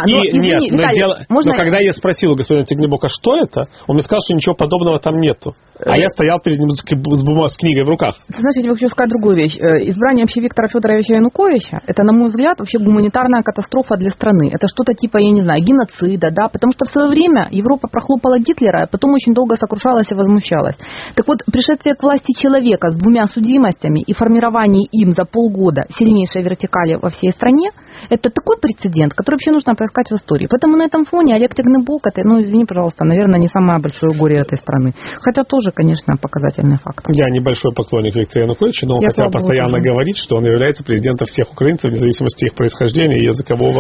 но когда я спросил у господина Тягнебока, что это, он мне сказал, что ничего подобного там нету. А я стоял перед ним с книгой в руках. Значит, я хочу сказать другую вещь. Избрание вообще Виктора Федоровича Януковича, это, на мой взгляд, вообще гуманитарная катастрофа для страны. Это что-то типа, я не знаю, геноцида, да, потому что в свое время Европа прохлопала Гитлера, а потом очень долго сокрушалась и возмущалась. Так вот, пришествие к власти человека с 2 судимостями и формирование им за полгода сильнейшей вертикали во всей стране, это такой прецедент, который вообще нужно поискать в истории. Поэтому на этом фоне Олег Тягнебок, это, извини, пожалуйста, наверное, не самое большое горе этой страны. Хотя тоже, конечно, показательный факт. Я небольшой поклонник Виктора Януковича, но он хотя постоянно говорит, что он является президентом всех украинцев, вне зависимости от их происхождения и языкового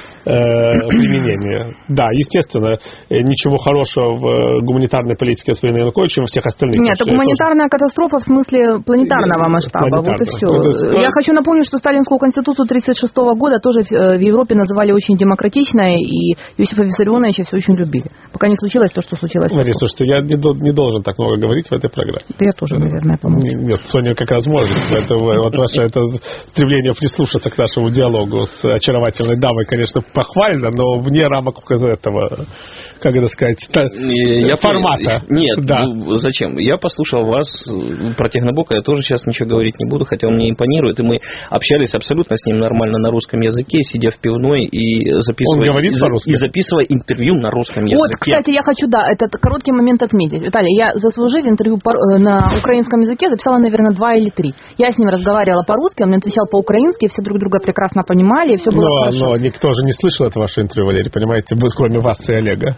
применения. Да, естественно, ничего хорошего в гуманитарной политике господина Януковича, во всех остальных. Нет, это гуманитарная катастрофа в смысле планетарного масштаба. Вот и все. Я хочу напомнить, что Сталинскую конституцию 1936 года тоже в Европе называли очень демократичной, и Иосифа Виссарионовича все очень любили. Пока не случилось то, что случилось. Мария, слушайте, я не должен так много говорить в этой программе. Да я тоже, наверное, помогу. Нет, Соня как раз может. Вот ваше это стремление прислушаться к нашему диалогу с очаровательной дамой, конечно, похвально, но вне рамок этого, как это сказать, формата. Нет, да. Зачем? Я послушал вас про Тягнебока, я тоже сейчас ничего говорить не буду, хотя он мне импонирует, и мы общались абсолютно с ним нормально на русском языке, сидя в пивной и записывая интервью на русском языке. Вот, кстати, я хочу, этот короткий момент отметить. Виталий, я за свою жизнь интервью на украинском языке записала, наверное, 2 или 3. Я с ним разговаривала по-русски, он мне отвечал по-украински, все друг друга прекрасно понимали, и все было хорошо. Но никто же не слышал это ваше интервью, Валерий, понимаете, кроме вас и Олега.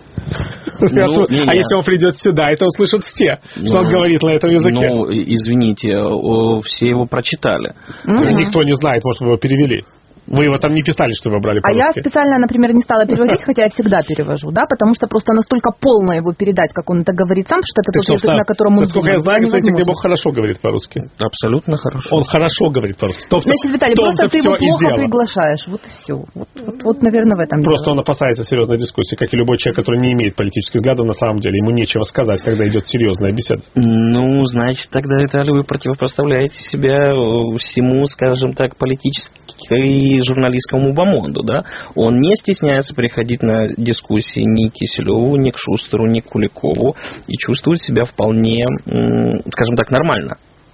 А если он придет сюда, это услышат все, что он говорит на этом языке. Извините, все его прочитали. Никто не знает, может, вы его перевели. Вы его там не писали, что вы брали по-русски. А я специально, например, не стала переводить, хотя я всегда перевожу, да, потому что просто настолько полно его передать, как он это говорит сам, что это тот язык, на котором он насколько я знаю, господин Тягнебок хорошо говорит по-русски. Абсолютно хорошо. Он хорошо говорит по-русски. Значит, Виталий, просто ты его плохо приглашаешь. Вот и все. Вот, наверное, в этом дело. Просто он опасается серьезной дискуссии, как и любой человек, который не имеет политических взглядов, на самом деле. Ему нечего сказать, когда идет серьезная беседа. Значит, тогда, Виталий, вы противопоставляете себя всему, скажем так, политически и журналистскому бомонду, да? Он не стесняется приходить на дискуссии ни к Киселеву, ни к Шустеру, ни к Куликову и чувствует себя вполне, скажем так, нормально.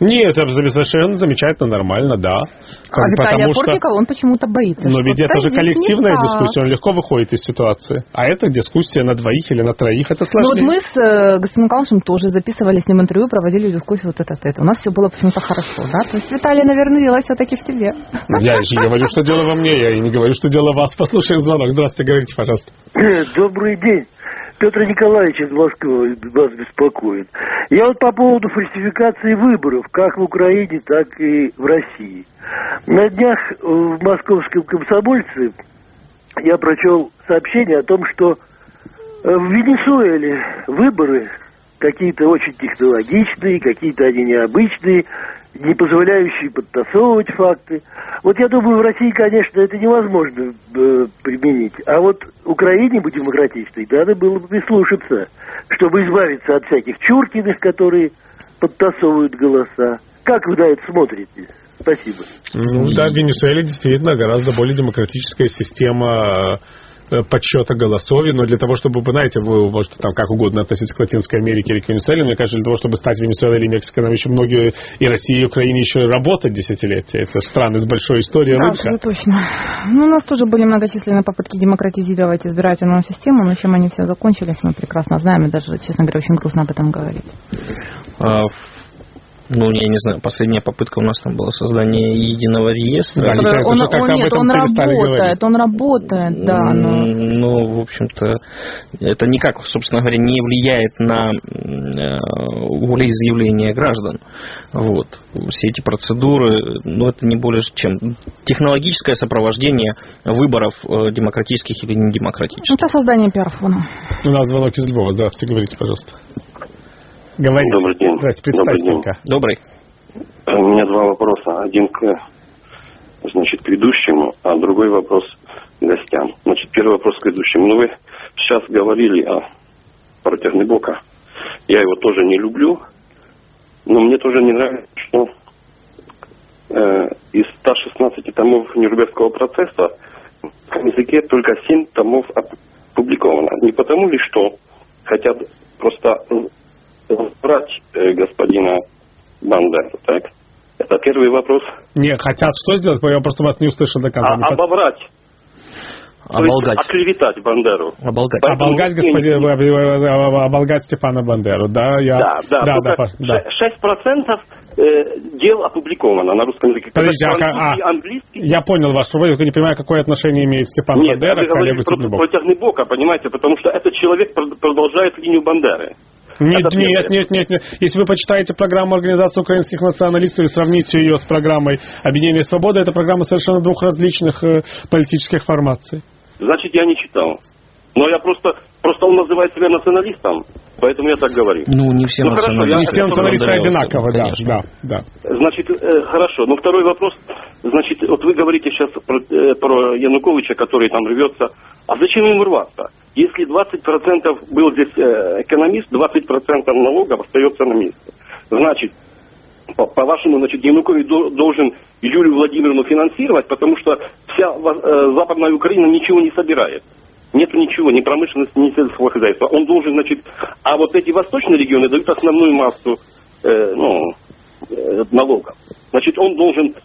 Нет, это совершенно замечательно, нормально, да. А Виталия Портникова, он почему-то боится. Но ведь это же коллективная дискуссия, он легко выходит из ситуации. А это дискуссия на двоих или на троих, это сложнее. Ну вот мы с господином Калышем тоже записывали с ним интервью, проводили дискуссию вот это. У нас все было почему-то хорошо, да? То есть, Виталий, наверное, дело все-таки в тебе. Я же не говорю, что дело во мне, я и не говорю, что дело в вас. Послушаем звонок. Здравствуйте, говорите, пожалуйста. Добрый день. Петр Николаевич из Москвы вас беспокоит. Я вот по поводу фальсификации выборов, как в Украине, так и в России. На днях в московском «Комсомольце» я прочел сообщение о том, что в Венесуэле выборы какие-то очень технологичные, какие-то они необычные, не позволяющие подтасовывать факты. Вот я думаю, в России, конечно, это невозможно применить. А вот Украине бы демократичной надо было бы прислушаться, чтобы избавиться от всяких Чуркиных, которые подтасовывают голоса. Как вы на это смотрите? Спасибо. Ну да, в Венесуэле действительно гораздо более демократическая система подсчета голосов, но для того, чтобы, вы знаете, вы можете там как угодно относиться к Латинской Америке или к Венесуэле, мне кажется, для того, чтобы стать Венесуэлой или Мексикой, нам еще многие, и России, и Украине еще работать десятилетия. Это страны с большой историей рынка. Да, это точно. Ну, у нас тоже были многочисленные попытки демократизировать избирательную систему, но чем они все закончились, мы прекрасно знаем, и даже, честно говоря, очень грустно об этом говорить. Ну, я не знаю, последняя попытка у нас там была создание единого реестра. Он работает, да. Но... Ну, в общем-то, это никак, собственно говоря, не влияет на волеизъявление граждан. Вот. Все эти процедуры, ну, это не более чем технологическое сопровождение выборов демократических или недемократических. Это создание пиар-фона. У нас звонок из Львова. Здравствуйте, говорите, пожалуйста. Говорите. Добрый день. Здравствуйте, представьте. Добрый. У меня два вопроса. Один к ведущему, а другой вопрос к гостям. Первый вопрос к ведущему. Ну, вы сейчас говорили про Тернебока. Я его тоже не люблю, но мне тоже не нравится, что из 116 томов Нюрнбергского процесса в языке только 7 томов опубликовано. Не потому ли, что хотят просто брать господина Бандеру, так? Это первый вопрос. Нет, хотят что сделать? Я просто вас не услышал до конца. Обобрать. Оболгать. Оклеветать Бандеру. Оболгать Степана Бандеру, да? 6% дел опубликовано на русском языке. Подождите, английский... Я понял вашу роль, я не понимаю, какое отношение имеет Степан Бандера к Олегу Тернебоку. Про Тернебока, понимаете, потому что этот человек продолжает линию Бандеры. Нет. Если вы почитаете программу Организации украинских националистов и сравните ее с программой Объединения Свободы, это программа совершенно двух различных политических формаций. Значит, я не читал. Но я просто он называет себя националистом, поэтому я так говорю. Ну, не все националисты. Не все националисты одинаковы, да. Значит, хорошо. Но второй вопрос. Значит, вот вы говорите сейчас про Януковича, который там рвется. А зачем ему рваться? Если 20% был здесь экономист, 20% налогов остается на месте. Значит, по-вашему, Янукович должен Юлию Владимировну финансировать, потому что вся Западная Украина ничего не собирает. Нету ничего, ни промышленности, ни сельского хозяйства. Он должен, а вот эти восточные регионы дают основную массу налогов. Значит, он должен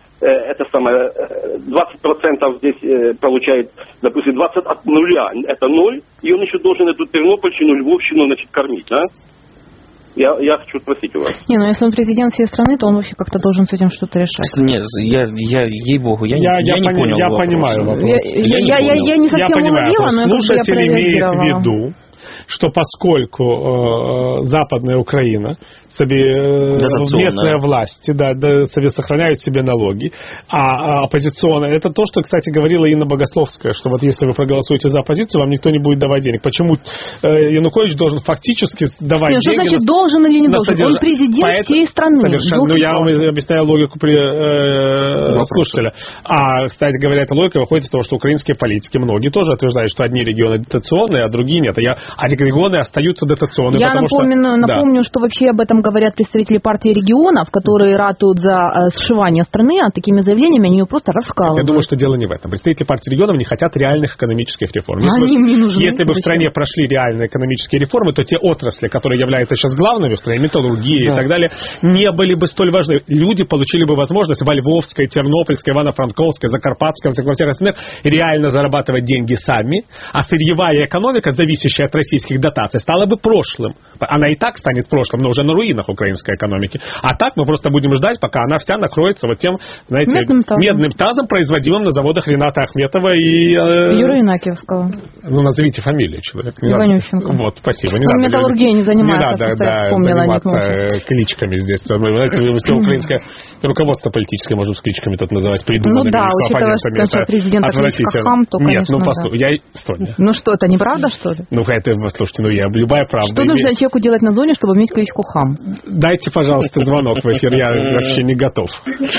20% здесь получает, допустим, 20 от нуля, это 0, и он еще должен эту Тернопольщину, Львовщину, кормить, да? Я хочу спросить у вас. Если он президент всей страны, то он вообще как-то должен с этим что-то решать. Нет, ей-богу, я не понял. Я понимаю вопрос. Я не совсем уловила, но слушатель имеет в виду, что поскольку Западная Украина, местные власти себе сохраняют себе налоги, а оппозиционные, это то, что, кстати, говорила Инна Богословская, что вот если вы проголосуете за оппозицию, вам никто не будет давать денег. Почему Янукович должен фактически давать деньги? Что значит должен или не должен? Он президент всей страны. Совершенно. Я вам объясняю логику слушателя. Кстати говоря, эта логика выходит из того, что украинские политики, многие тоже утверждают, что одни регионы диктационные, а другие нет. А регионы остаются дотационными. Я напомню, что вообще об этом говорят представители партии регионов, которые ратуют за сшивание страны, а такими заявлениями они ее просто раскалывают. Я думаю, что дело не в этом. Представители партии регионов не хотят реальных экономических реформ. Если бы в стране прошли реальные экономические реформы, то те отрасли, которые являются сейчас главными в стране, металлургия и так далее, не были бы столь важны. Люди получили бы возможность во Львовской, Тернопольской, Ивано-Франковской, Закарпатской, реально зарабатывать деньги сами, а сырьевая экономика, зависящая от российских дотаций, стала бы прошлым. Она и так станет прошлым, но уже на руинах украинской экономики. А так мы просто будем ждать, пока она вся накроется вот тем, знаете, медным тазом, производимым на заводах Рената Ахметова и... Юрия Инакиевского. Ну, назовите фамилию человека. Иванющенко. Вот, спасибо. Он металлургией не занимается, не надо, я вспомнила. Заниматься кличками здесь. Знаете, все украинское руководство политическое можем с кличками тут называть придуманными. Ну да, учитывая, что президент кличка хам, то, конечно, нет, послушай, Ну что, это неправда, что ли? Ну, это, слушайте, любая правда. Что нужно человеку делать на зоне, чтобы иметь кличку хам? Дайте, пожалуйста, звонок в эфир, я вообще не готов.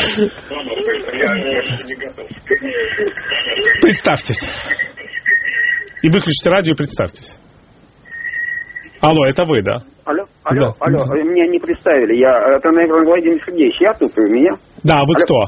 Представьтесь. И выключите радио и представьтесь. Алло, это вы, да? Алло, меня не представили. Это, наверное, Владимир Сергеевич. Я тут, у меня? Да, вы кто?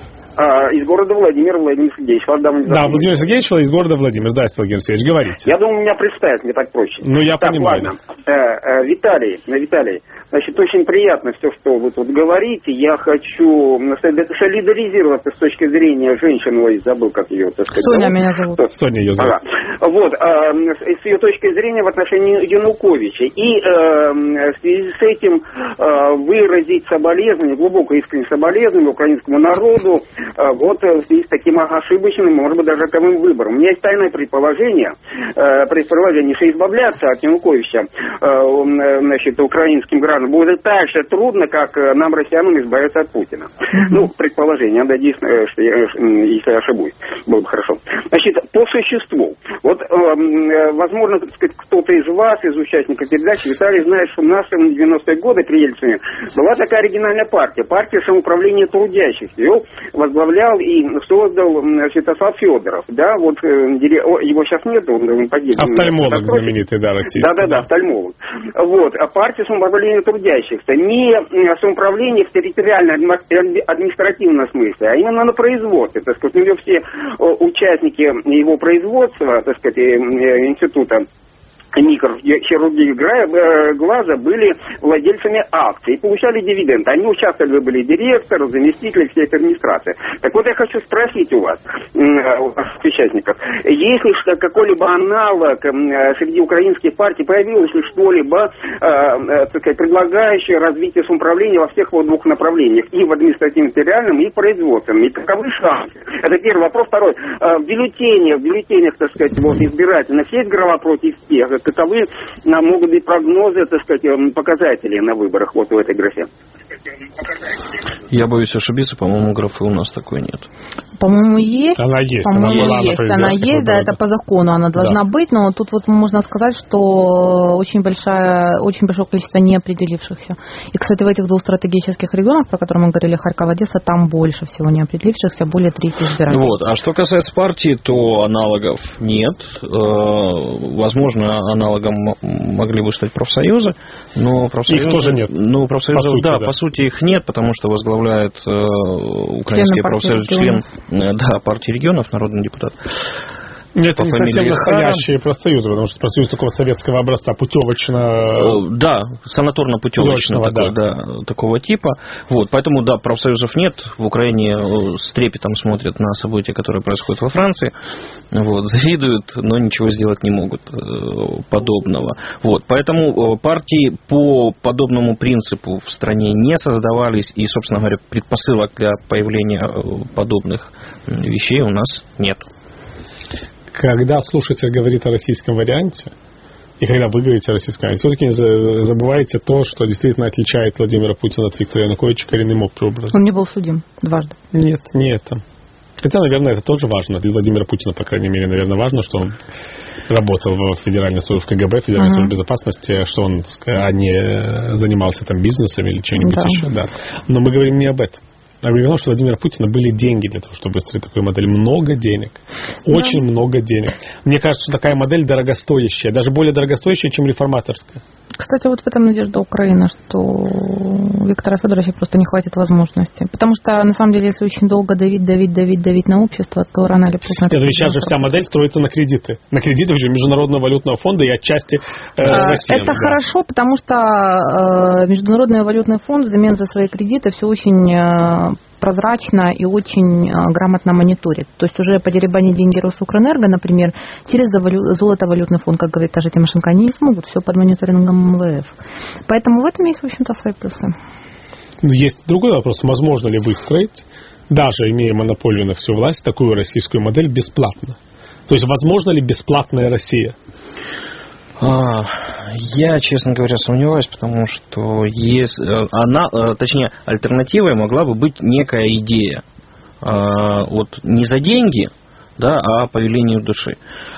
Из города Владимир Сергеевич. Да, Владимир Сергеевич из города Владимир. Здравствуйте, Владимир Сергеевич, говорите. Я думаю, меня представят, мне так проще. Ну, я понимаю. Ладно. Виталий, значит, очень приятно все, что вы тут говорите. Я хочу солидаризироваться с точки зрения женщины, забыл, как ее, так сказать. Соня меня зовут. Соня ее зовут. Вот, с ее точки зрения в отношении Януковича. И в связи с этим выразить соболезнование, глубоко искреннее соболезнование украинскому народу, вот в связи с таким ошибочным, может быть, даже роковым выбором. У меня есть тайное предположение, что избавляться от Януковича, значит, украинским гражданам будет так же трудно, как нам, россиянам, избавиться от Путина. Ну, предположение, надеюсь, что если я ошибусь, было бы хорошо. Значит, по существу, вот, возможно, так сказать, кто-то из вас, из участников передачи, Виталий, знает, что в наши 90-е годы при Ельцине была такая оригинальная партия самоуправления трудящихся. Ее возглавлял и создал Святослав Федоров, да, вот его сейчас нет, он погиб. Офтальмолог знаменитый, да, российский. Да, офтальмолог. Вот, а партия самоуправления трудящихся, не самоуправление в территориально-административном смысле, а именно на производстве, так сказать, у него все участники его производства, так сказать, института микрохирургии глаза были владельцами акций и получали дивиденды. Они были директоры, заместители всей этой администрации. Так вот, я хочу спросить у вас, участников, есть ли какой-либо аналог среди украинских партий, появилось ли что-либо, так сказать, предлагающее развитие самоуправления во всех вот двух направлениях, и в административно-территориальном, и в производственном? И каковы шансы? Это первый вопрос. Второй. В бюллетенях, так сказать, вот, избирательных есть графа против всех? Каковы могут быть прогнозы, так сказать, показатели на выборах вот в этой графе? Я боюсь ошибиться, по-моему, графы у нас такой нет. По-моему, есть. Она есть. Она есть, да, это по закону она должна быть, но тут вот можно сказать, что очень большое количество неопределившихся. И, кстати, в этих двух стратегических регионах, про которые мы говорили, Харьков, Одесса, там больше всего неопределившихся, более трети избирателей. Вот. А что касается партии, то аналогов нет. Возможно, аналогом могли бы стать профсоюзы, но профсоюзы... Их тоже нет. Ну, профсоюзов, по сути, их нет, потому что возглавляет украинский профсоюз, член партии регионов, народный депутат. Нет, это не совсем настоящие профсоюзы, потому что профсоюз такого советского образца, путевочно... Да, санаторно-путевочного такого типа. Вот, поэтому, да, профсоюзов нет. В Украине с трепетом смотрят на события, которые происходят во Франции. Вот, завидуют, но ничего сделать не могут подобного. Вот, поэтому партии по подобному принципу в стране не создавались. И, собственно говоря, предпосылок для появления подобных вещей у нас нет. Когда слушатель говорит о российском варианте, и когда вы говорите о российском варианте, все-таки не забывайте то, что действительно отличает Владимира Путина от Виктора Януковича коренным образом. Он не был судим дважды. Нет, не это. Хотя, наверное, это тоже важно. Для Владимира Путина, по крайней мере, наверное, важно, что он работал в Федеральной службе КГБ, Федеральной службе безопасности, что он не занимался там бизнесом или чем-нибудь еще. Да. Но мы говорим не об этом. объявлено, что у Владимира Путина были деньги для того, чтобы строить такую модель. Много денег. Очень много денег. Мне кажется, что такая модель дорогостоящая. Даже более дорогостоящая, чем реформаторская. Кстати, вот в этом надежда Украины, что Виктора Федоровича просто не хватит возможности. Потому что, на самом деле, если очень долго давить на общество, то рано или поздно... Нет, сейчас же вся модель строится на кредиты. На кредиты уже Международного валютного фонда и отчасти России. Это хорошо, потому что Международный валютный фонд взамен за свои кредиты все очень прозрачно и очень грамотно мониторит. То есть уже подеребанить деньги Росукрэнерго, например, через золотовалютный фонд, как говорит та же Тимошенко, они не смогут, все под мониторингом МВФ. Поэтому в этом есть, в общем-то, свои плюсы. Но есть другой вопрос. Возможно ли выстроить, даже имея монополию на всю власть, такую российскую модель бесплатно? То есть возможно ли бесплатная Россия? Я, честно говоря, сомневаюсь, потому что альтернативой могла бы быть некая идея. Вот не за деньги, да, а по велению души.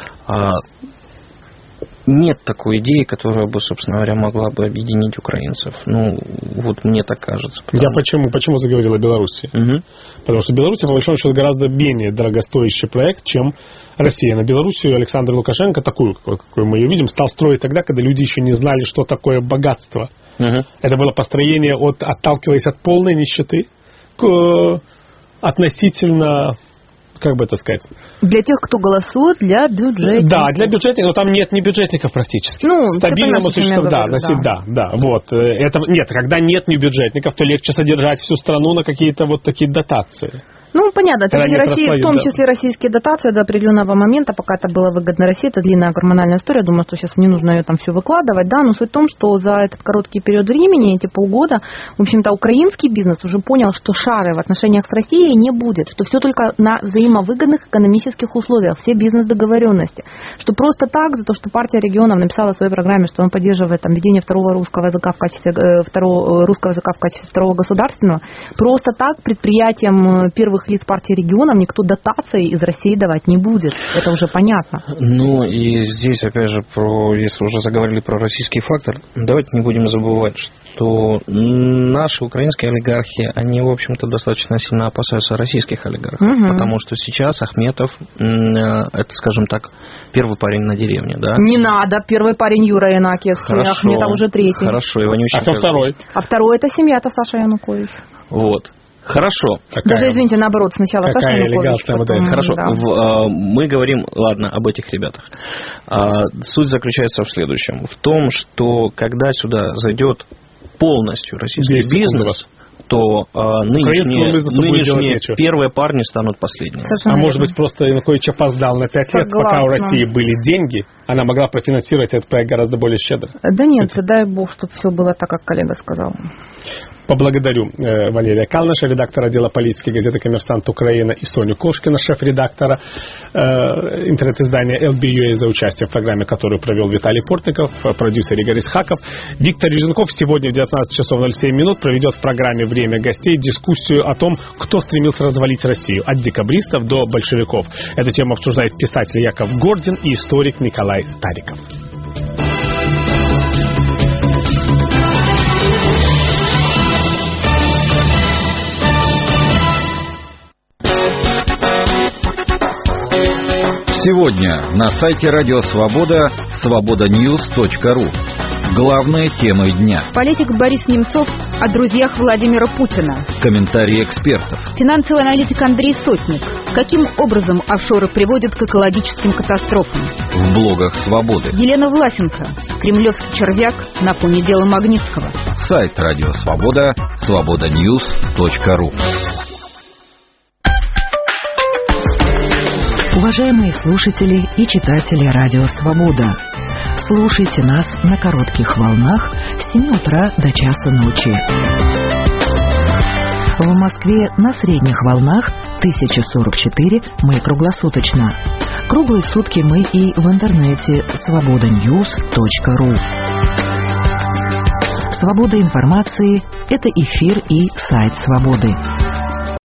Нет такой идеи, которая бы, собственно говоря, могла бы объединить украинцев. Ну, вот мне так кажется. Я почему заговорил о Беларуси? Угу. Потому что Беларусь, по большому счету, гораздо менее дорогостоящий проект, чем Россия. На Белоруссию Александр Лукашенко, такую, какую мы ее видим, стал строить тогда, когда люди еще не знали, что такое богатство. Угу. Это было построение, отталкиваясь от полной нищеты, к относительно... Как бы это сказать? Для тех, кто голосует, для бюджетников. Да, для бюджетников, но там нет ни бюджетников практически. Стабильному существу, да. Вот. Нет, когда нет ни бюджетников, то легче содержать всю страну на какие-то вот такие дотации. Ну, понятно, это в том числе российские дотации до определенного момента, пока это было выгодно России, это длинная гормональная история, думаю, что сейчас не нужно ее там все выкладывать, да, но суть в том, что за этот короткий период времени, эти полгода, в общем-то, украинский бизнес уже понял, что шары в отношениях с Россией не будет, что все только на взаимовыгодных экономических условиях, все бизнес-договоренности, что просто так, за то, что партия регионов написала в своей программе, что он поддерживает там введение второго русского языка в качестве второго государственного, просто так предприятиям первых лиц партии регионов никто дотации из России давать не будет. Это уже понятно. Ну и здесь, опять же, если уже заговорили про российский фактор, давайте не будем забывать, что наши украинские олигархи, они, в общем-то, достаточно сильно опасаются российских олигархов. Угу. Потому что сейчас Ахметов, это, скажем так, первый парень на деревне, да? Не надо. Первый парень Юра Янакиевский, Ахметов уже третий. Хорошо, его не очень... А кто второй? А второй это семья-то Саша Янукович. Вот. Хорошо. Даже, извините, наоборот, сначала Саша Янукович. Потом... Хорошо. Да. Мы говорим, ладно, об этих ребятах. Суть заключается в следующем. В том, что когда сюда зайдет полностью российский бизнес, то нынешние первые парни станут последними. Совершенно может быть, просто Янукович опоздал на 5 лет, пока у России были деньги, она могла профинансировать этот проект гораздо более щедро. Да нет, дай бог, чтобы все было так, как коллега сказал. Поблагодарю Валерия Калныша, редактора отдела политики газеты «Коммерсант Украина», и Соню Кошкина, шеф-редактора интернет-издания LBUA, за участие в программе, которую провел Виталий Портников, продюсер Игорь Исхаков. Виктор Реженков сегодня в 19 часов 07 минут проведет в программе «Время гостей» дискуссию о том, кто стремился развалить Россию, от декабристов до большевиков. Эту тему обсуждает писатель Яков Гордин и историк Николай Стариков. Сегодня на сайте Радио Свобода свободаnews.ру. Главные темы дня. Политик Борис Немцов о друзьях Владимира Путина. Комментарии экспертов. Финансовый аналитик Андрей Сотник. Каким образом офшоры приводят к экологическим катастрофам? В блогах Свободы. Елена Власенко. Кремлевский червяк на фоне дела Магнитского. Сайт Радио Свобода свободаnews.ру. Уважаемые слушатели и читатели Радио Свобода, слушайте нас на коротких волнах с 7 утра до часа ночи. В Москве на средних волнах 1044 мы круглосуточно. Круглые сутки мы и в интернете свободаnews.ру. Свобода информации – это эфир и сайт Свободы.